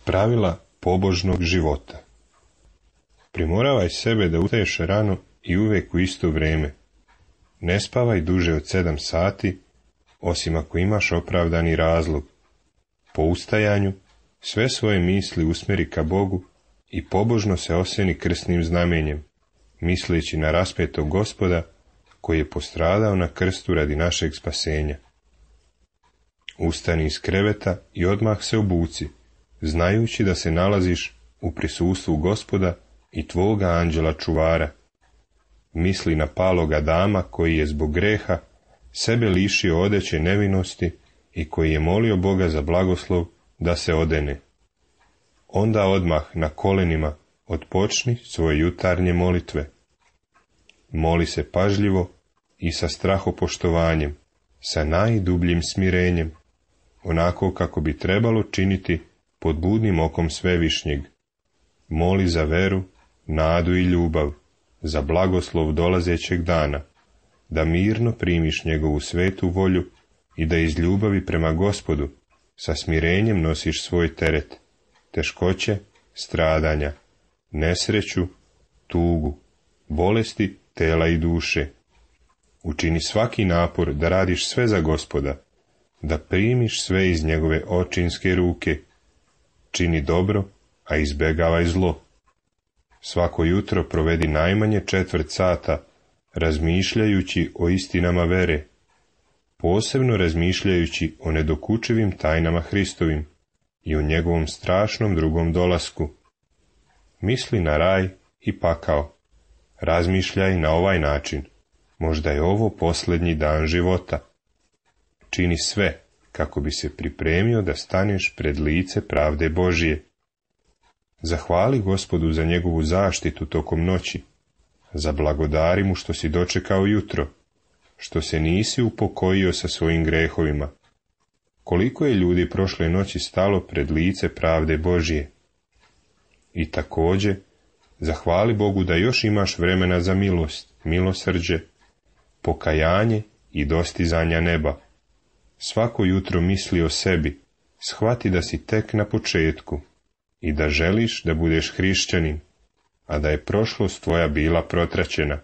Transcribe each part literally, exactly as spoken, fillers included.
Pravila pobožnog života. Primoravaj sebe da ustaješ rano i uvijek u isto vrijeme. Ne spavaj duže od sedam sati, osim ako imaš opravdani razlog. Po ustajanju sve svoje misli usmjeri ka Bogu i pobožno se osjeni krsnim znamenjem, misleći na raspetog Gospoda koji je postradao na krstu radi našeg spasenja. Ustani iz kreveta i odmah se obuci, znajući da se nalaziš u prisustvu Gospoda i tvoga anđela čuvara. Misli na paloga Adama koji je zbog greha sebe lišio odeće nevinosti i koji je molio Boga za blagoslov da se odene. Onda odmah na kolenima otpočni svoje jutarnje molitve. Moli se pažljivo i sa strahopoštovanjem, sa najdubljim smirenjem, onako kako bi trebalo činiti pod budnim okom Svevišnjeg. Moli za veru, nadu i ljubav, za blagoslov dolazećeg dana, da mirno primiš njegovu svetu volju i da iz ljubavi prema Gospodu sa smirenjem nosiš svoj teret, teškoće, stradanja, nesreću, tugu, bolesti tela i duše. Učini svaki napor da radiš sve za Gospoda, da primiš sve iz njegove očinske ruke. Čini dobro, a izbjegavaj zlo. Svako jutro provedi najmanje četvrt sata razmišljajući o istinama vere, posebno razmišljajući o nedokučivim tajnama Hristovim i o njegovom strašnom drugom dolasku. Misli na raj i pakao. Razmišljaj na ovaj način. Možda je ovo posljednji dan života. Čini sve kako bi se pripremio da staneš pred lice pravde Božije. Zahvali Gospodu za njegovu zaštitu tokom noći. Zablagodari mu što si dočekao jutro, što se nisi upokojio sa svojim grehovima. Koliko je ljudi prošle noći stalo pred lice pravde Božije. I također, zahvali Bogu da još imaš vremena za milost, milosrđe, pokajanje i dostizanja neba. Svako jutro misli o sebi, shvati da si tek na početku i da želiš da budeš hrišćanin, a da je prošlost tvoja bila protraćena.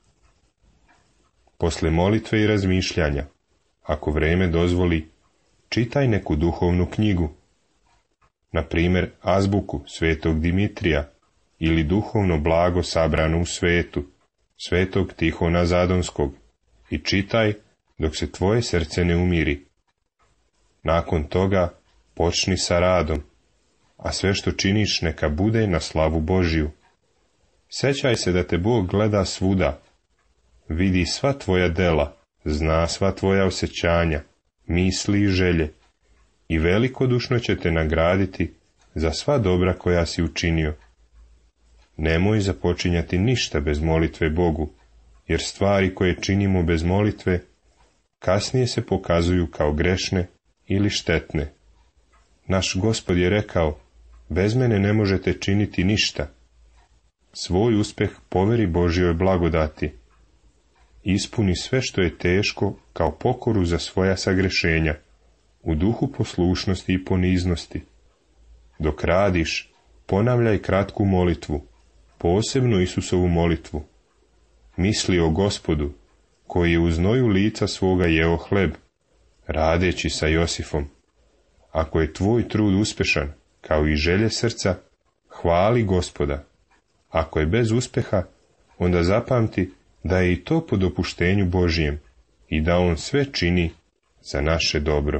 Posle molitve i razmišljanja, ako vrijeme dozvoli, čitaj neku duhovnu knjigu, na primjer azbuku svetog Dimitrija ili duhovno blago sabrano u svetu, svetog Tihona Zadonskog, i čitaj dok se tvoje srce ne umiri. Nakon toga počni sa radom, a sve što činiš neka bude na slavu Božiju. Sjećaj se da te Bog gleda svuda, vidi sva tvoja dela, zna sva tvoja osjećanja, misli i želje, i velikodušno će te nagraditi za sva dobra koja si učinio. Nemoj započinjati ništa bez molitve Bogu, jer stvari koje činimo bez molitve kasnije se pokazuju kao grešne ili štetne. Naš Gospod je rekao, bez mene ne možete činiti ništa. Svoj uspjeh poveri Božjoj blagodati. Ispuni sve što je teško kao pokoru za svoja sagrešenja, u duhu poslušnosti i poniznosti. Dok radiš, ponavljaj kratku molitvu, posebno Isusovu molitvu. Misli o Gospodu, koji je u znoju lica svoga jeo hleb, radeći sa Josifom. Ako je tvoj trud uspješan, kao i želje srca, hvali Gospoda. Ako je bez uspjeha, onda zapamti da je i to po dopuštenju Božijem i da On sve čini za naše dobro.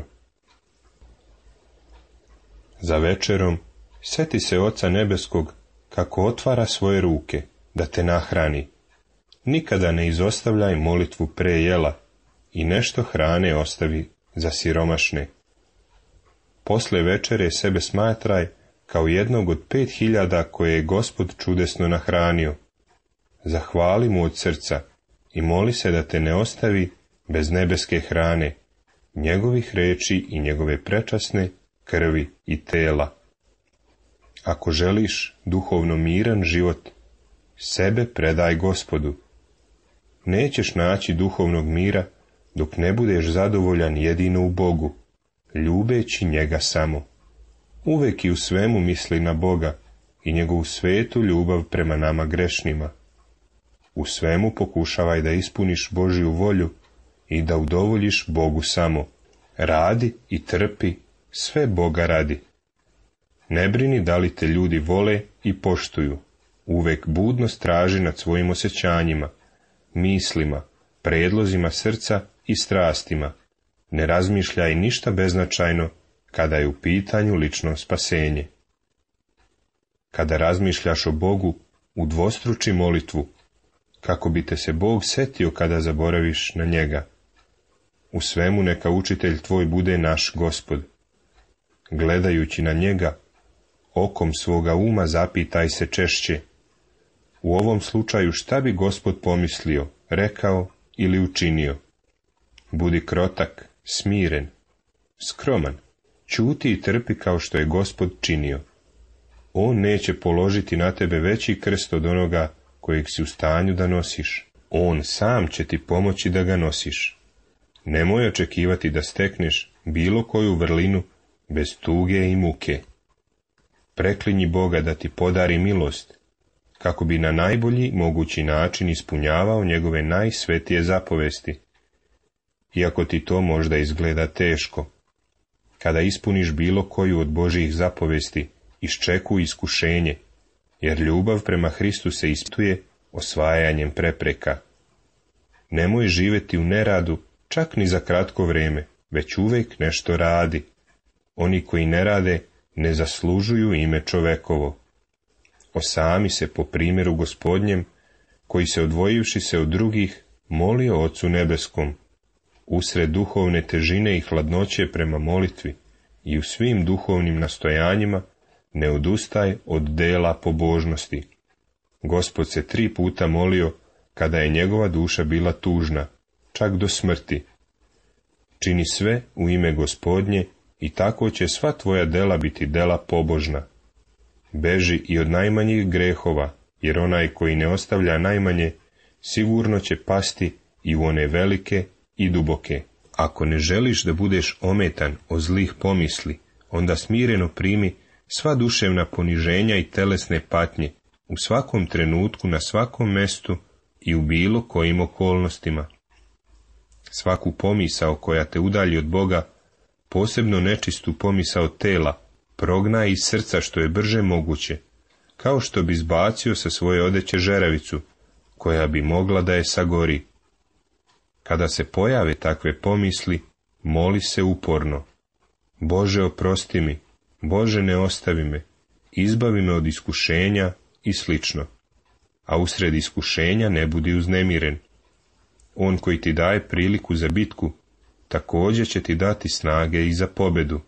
Za večerom sjeti se Oca Nebeskog kako otvara svoje ruke da te nahrani. Nikada ne izostavljaj molitvu pre jela i nešto hrane ostavi za siromašne. Posle večere sebe smatraj kao jednog od pet hiljada koje je Gospod čudesno nahranio. Zahvali mu od srca i moli se da te ne ostavi bez nebeske hrane, njegovih reči i njegove prečasne krvi i tela. Ako želiš duhovno miran život, sebe predaj Gospodu. Nećeš naći duhovnog mira dok ne budeš zadovoljan jedino u Bogu, ljubeći njega samo. uvek i u svemu misli na Boga i njegovu svetu ljubav prema nama grešnima. U svemu pokušavaj da ispuniš Božju volju i da udovoljiš Bogu samo. Radi i trpi sve Boga radi. Ne brini da li te ljudi vole i poštuju. Uvek budno straži nad svojim osjećanjima, mislima, predlozima srca i strastima. Ne razmišljaj ništa beznačajno kada je u pitanju lično spasenje. Kada razmišljaš o Bogu, udvostruči molitvu, kako bi te se Bog setio kada zaboraviš na njega. U svemu neka učitelj tvoj bude naš Gospod. Gledajući na njega, okom svoga uma zapitaj se češće. U ovom slučaju šta bi Gospod pomislio, rekao ili učinio? Budi krotak, smiren, skroman, ćuti i trpi kao što je Gospod činio. On neće položiti na tebe veći krst od onoga kojeg si u stanju da nosiš. On sam će ti pomoći da ga nosiš. Nemoj očekivati da stekneš bilo koju vrlinu bez tuge i muke. Preklinji Boga da ti podari milost, kako bi na najbolji mogući način ispunjavao njegove najsvetije zapovesti. Iako ti to možda izgleda teško, kada ispuniš bilo koju od Božjih zapovesti, iščekuj iskušenje, jer ljubav prema Hristu se ispituje osvajanjem prepreka. Nemoj živjeti u neradu čak ni za kratko vrijeme, već uvijek nešto radi. Oni koji ne rade ne zaslužuju ime čovekovo. Osami se po primjeru Gospodnjem, koji se odvojivši se od drugih, molio Ocu nebeskom, usred duhovne težine i hladnoće prema molitvi i u svim duhovnim nastojanjima ne odustaj od dela pobožnosti. Gospod se tri puta molio kada je njegova duša bila tužna, čak do smrti. Čini sve u ime Gospodnje i tako će sva tvoja dela biti dela pobožna. Beži i od najmanjih grehova, jer onaj koji ne ostavlja najmanje, sigurno će pasti i u one velike i duboke. Ako ne želiš da budeš ometan od zlih pomisli, onda smireno primi sva duševna poniženja i telesne patnje, u svakom trenutku, na svakom mestu i u bilo kojim okolnostima. Svaku pomisao koja te udalji od Boga, posebno nečistu pomisao tela, prognaj iz srca što je brže moguće, kao što bi zbacio sa svoje odeće žeravicu, koja bi mogla da je sagori. Kada se pojave takve pomisli, moli se uporno. Bože, oprosti mi, Bože, ne ostavi me, izbavi me od iskušenja i slično. A usred iskušenja ne budi uznemiren. On koji ti daje priliku za bitku, također će ti dati snage i za pobedu.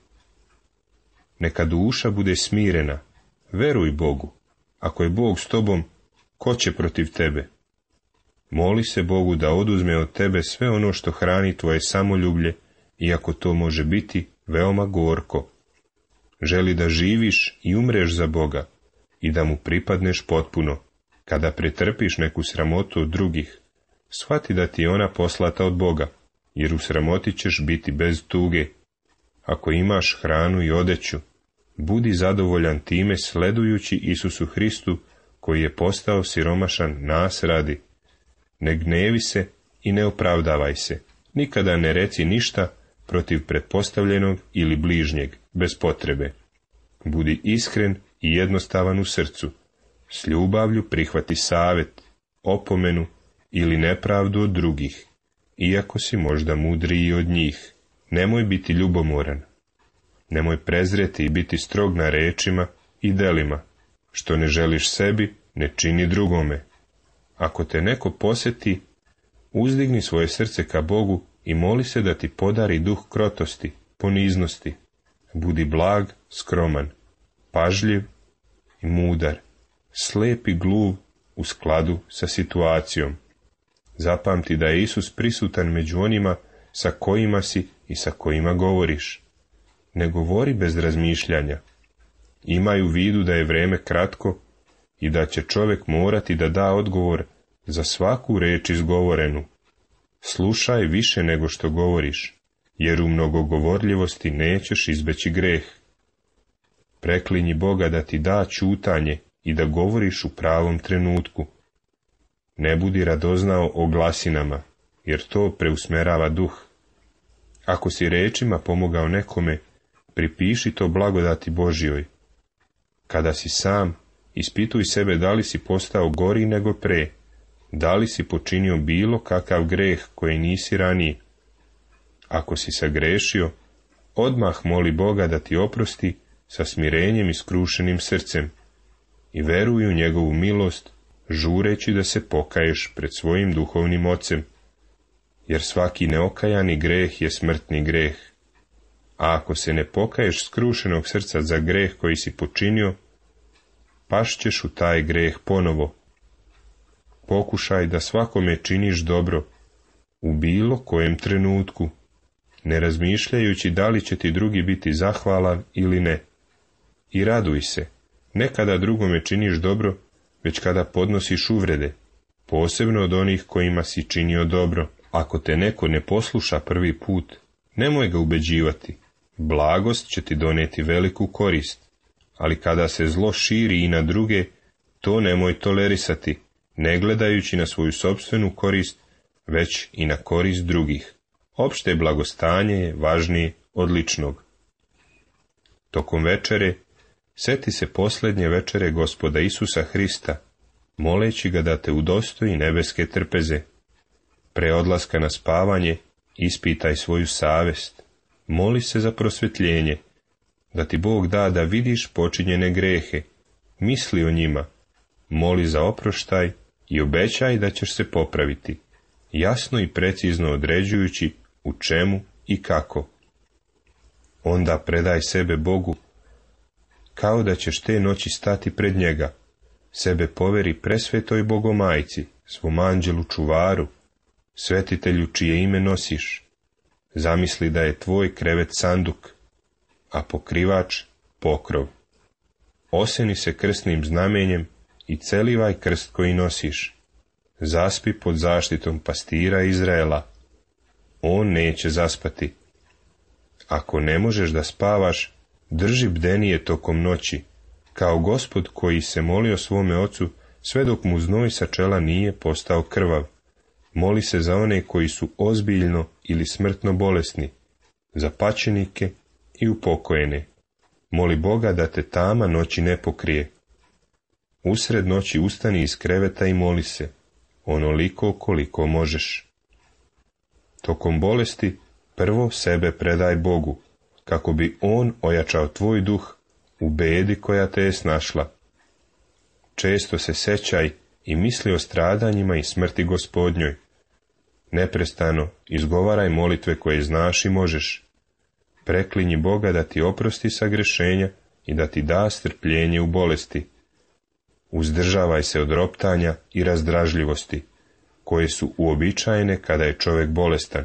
Neka duša bude smirena, veruj Bogu. Ako je Bog s tobom, ko će protiv tebe? Moli se Bogu da oduzme od tebe sve ono što hrani tvoje samoljublje, iako to može biti veoma gorko. Želi da živiš i umreš za Boga i da mu pripadneš potpuno. Kada pretrpiš neku sramotu od drugih, shvati da ti je ona poslata od Boga, jer u sramoti ćeš biti bez tuge. Ako imaš hranu i odeću, budi zadovoljan time sledujući Isusu Hristu, koji je postao siromašan nas radi. Ne gnevi se i ne opravdavaj se. Nikada ne reci ništa protiv pretpostavljenog ili bližnjeg, bez potrebe. Budi iskren i jednostavan u srcu. S ljubavlju prihvati savjet, opomenu ili nepravdu od drugih, iako si možda mudriji od njih. Nemoj biti ljubomoran. Nemoj prezreti i biti strog na rečima i delima. Što ne želiš sebi, ne čini drugome. Ako te neko posjeti, uzdigni svoje srce ka Bogu i moli se da ti podari duh krotosti, poniznosti. Budi blag, skroman, pažljiv i mudar, slep i gluv u skladu sa situacijom. Zapamti da je Isus prisutan među onima sa kojima si i sa kojima govoriš. Ne govori bez razmišljanja. Imaj u vidu da je vrijeme kratko i da će čovjek morati da da odgovor za svaku reč izgovorenu. Slušaj više nego što govoriš, jer u mnogogovorljivosti nećeš izbeći greh. Preklinji Boga da ti da ćutanje i da govoriš u pravom trenutku. Ne budi radoznao o glasinama, jer to preusmerava duh. Ako si rečima pomogao nekome, pripiši to blagodati Božjoj. Kada si sam, ispituj sebe da li si postao gori nego pre, da li si počinio bilo kakav greh koji nisi ranije. Ako si sagrešio, odmah moli Boga da ti oprosti sa smirenjem i skrušenim srcem i veruj u njegovu milost, žureći da se pokaješ pred svojim duhovnim ocem, jer svaki neokajani greh je smrtni greh. A ako se ne pokaješ skrušenog srca za greh koji si počinio, pašćeš u taj greh ponovo. Pokušaj da svakome činiš dobro, u bilo kojem trenutku, ne razmišljajući da li će ti drugi biti zahvalan ili ne. I raduj se, ne kada drugome činiš dobro, već kada podnosiš uvrede, posebno od onih kojima si činio dobro. Ako te neko ne posluša prvi put, nemoj ga ubeđivati. Blagost će ti doneti veliku korist, ali kada se zlo širi i na druge, to nemoj tolerisati, ne gledajući na svoju sopstvenu korist, već i na korist drugih. Opšte blagostanje je važnije od ličnog. Tokom večere, seti se posljednje večere Gospoda Isusa Hrista, moleći ga da te udostoji nebeske trpeze. Pre odlaska na spavanje, ispitaj svoju savest, moli se za prosvjetljenje, da ti Bog da da vidiš počinjene grehe, misli o njima, moli za oproštaj i obećaj da ćeš se popraviti, jasno i precizno određujući u čemu i kako. Onda predaj sebe Bogu, kao da ćeš te noći stati pred njega, sebe poveri presvetoj Bogomajci, svom anđelu čuvaru, svetitelju čije ime nosiš. Zamisli da je tvoj krevet sanduk, a pokrivač pokrov. Oseni se krstnim znamenjem i celivaj krst koji nosiš. Zaspi pod zaštitom pastira Izraela. On neće zaspati. Ako ne možeš da spavaš, drži bdenije tokom noći, kao Gospod koji se molio svome ocu sve dok mu znoj sa čela nije postao krvav. Moli se za one koji su ozbiljno ili smrtno bolesni, za pačenike i upokojene. Moli Boga da te tama noći ne pokrije. Usred noći ustani iz kreveta i moli se, onoliko koliko možeš. Tokom bolesti prvo sebe predaj Bogu, kako bi On ojačao tvoj duh u bedi koja te je snašla. Često se sećaj i misli o stradanjima i smrti Gospodnjoj. Neprestano izgovaraj molitve koje znaš i možeš. Preklinji Boga da ti oprosti sagrešenja i da ti da strpljenje u bolesti. Uzdržavaj se od roptanja i razdražljivosti, koje su uobičajene kada je čovjek bolestan.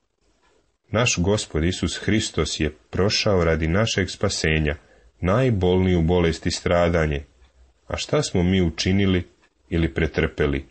Naš Gospod Isus Hristos je prošao radi našeg spasenja najbolniju bolest i stradanje, a šta smo mi učinili ili pretrpeli?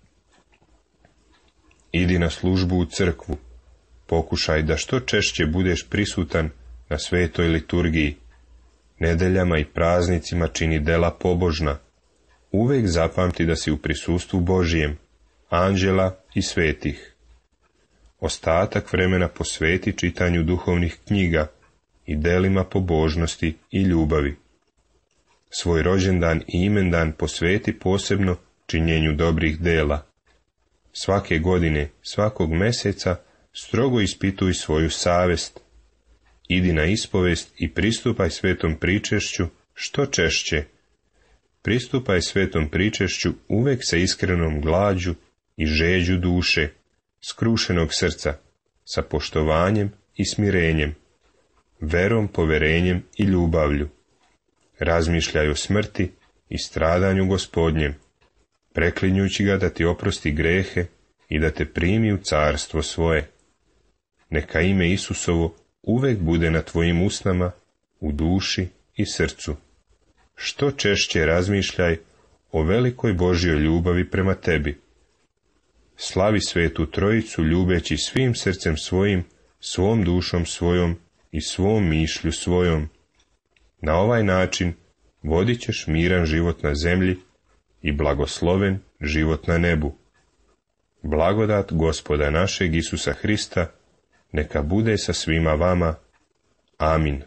Idi na službu u crkvu, pokušaj da što češće budeš prisutan na svetoj liturgiji, nedeljama i praznicima čini dela pobožna, uvek zapamti da si u prisustvu Božijem, anđela i svetih. Ostatak vremena posveti čitanju duhovnih knjiga i delima pobožnosti i ljubavi. Svoj rođendan i imendan posveti posebno činjenju dobrih dela. Svake godine, svakog meseca, strogo ispituj svoju savest. Idi na ispovest i pristupaj svetom pričešću što češće. Pristupaj svetom pričešću uvek sa iskrenom glađu i žeđu duše, skrušenog srca, sa poštovanjem i smirenjem, verom, poverenjem i ljubavlju. Razmišljaj o smrti i stradanju Gospodnjem, preklinjući ga da ti oprosti grehe i da te primi u carstvo svoje. Neka ime Isusovo uvek bude na tvojim usnama, u duši i srcu. Što češće razmišljaj o velikoj Božjoj ljubavi prema tebi. Slavi Svetu Trojicu ljubeći svim srcem svojim, svom dušom svojom i svom mišlju svojom. Na ovaj način vodit ćeš miran život na zemlji i blagosloven život na nebu. Blagodat Gospoda našeg Isusa Hrista neka bude sa svima vama. Amin.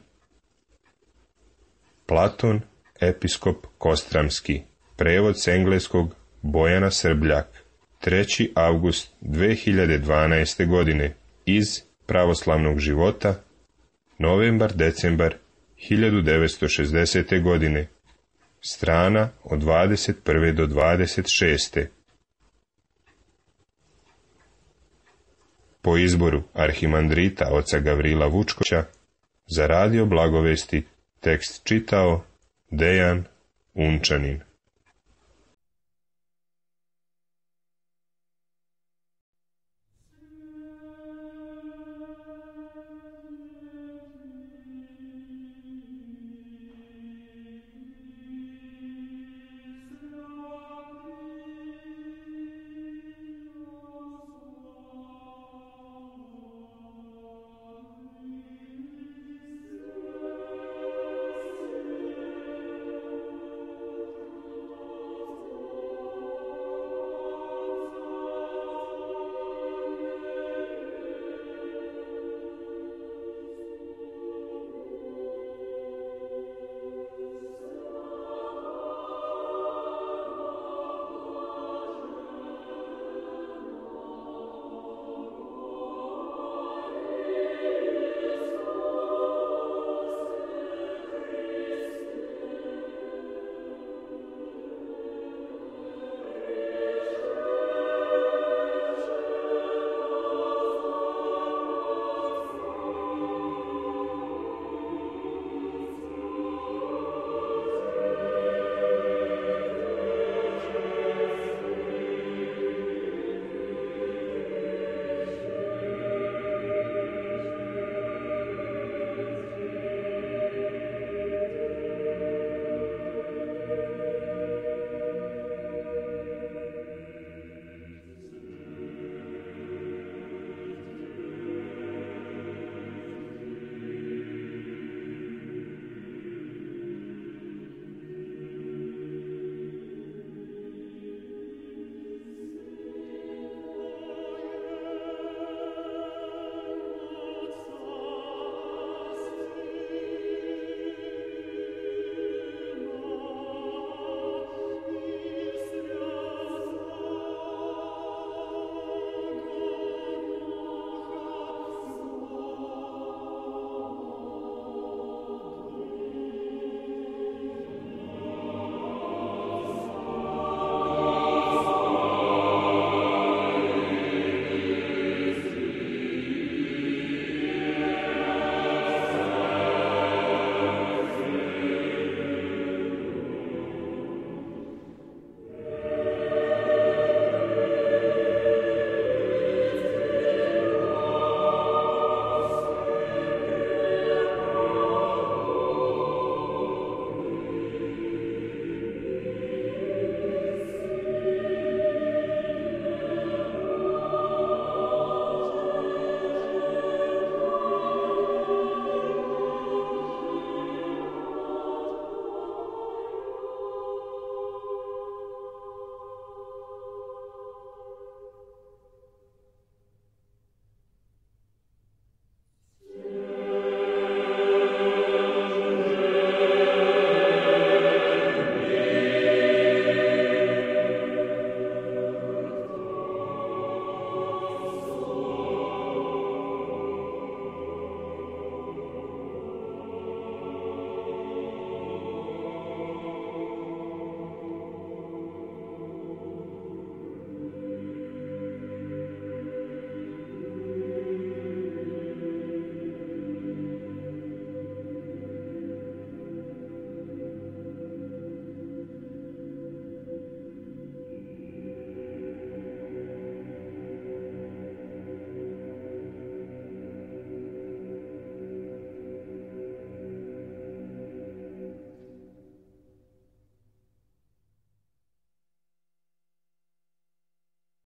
Platon, episkop Kostramski. Prevod s engleskog Bojana Srbljak. treći avgust dve hiljade dvanaeste. godine. Iz Pravoslavnog života. Novembar-decembar hiljadu devetsto šezdesete. godine. Strana od dvadeset prve do dvadeset šeste. Po izboru arhimandrita oca Gavrila Vučkovića, za radio Blagovesti tekst čitao Dejan Unčanin.